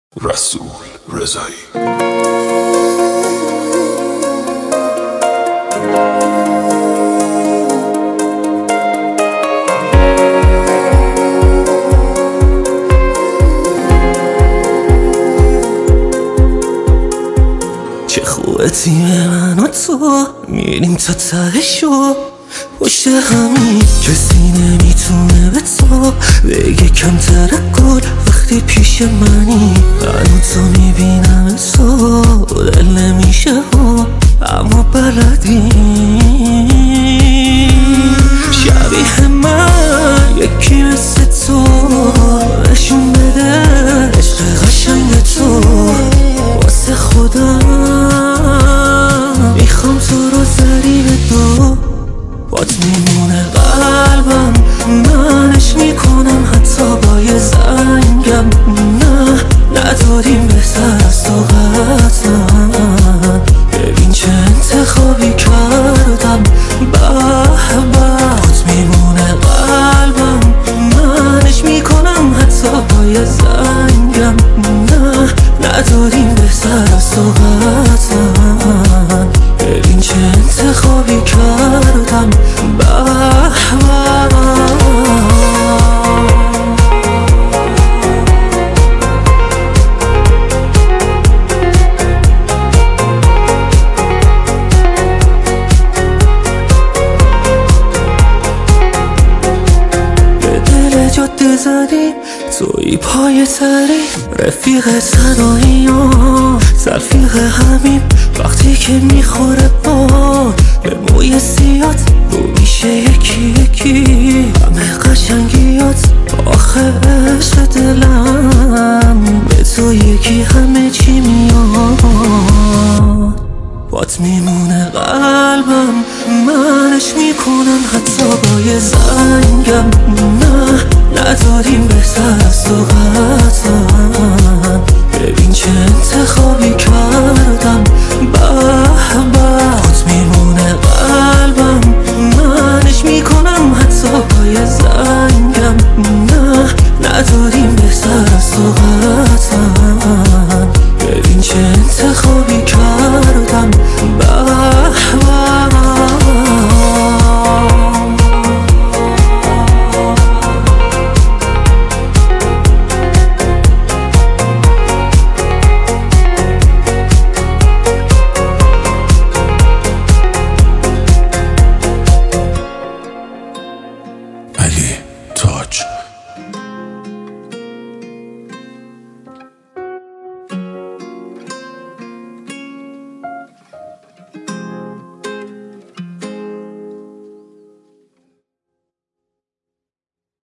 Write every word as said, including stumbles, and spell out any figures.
رسول رضایی. چه خوبه تیم من و تو میریم تا تهشو، پشت همین کسی نمیتونه به تو بگه کمتر کن وقتی پیش منی. هنو تو میبینم تو دل نمیشه ها، اما بلدی شبیه من یکی مثل تو نشون بده عشق قشنگ تو. واسه خودم میخوام تو رو ضریب دو، بات میمونه قلبم، منش میکنم حتی با یه زنگم. نه نداریم بهتر از تو قطعا، ببین چه انتخابی کردم. به به بات میمونه قلبم، منش میکنم حتی با یه زنگم. نه نداریم بهتر از تو قطعا، ببین چه انتخابی کردم. به دل جاده زدی توی پای تری، رفیق تنهایی ها تلفیق همین وقتی که میخوره با به موی سیات رو میشه یکی یکی همه قشنگیات. آخه عشق دلم به تو یکی همه چی میاد. بات میمونه قلبم، منش میکنم حتی با یه زنگم. نه نداریم بهتر از تو قطعا،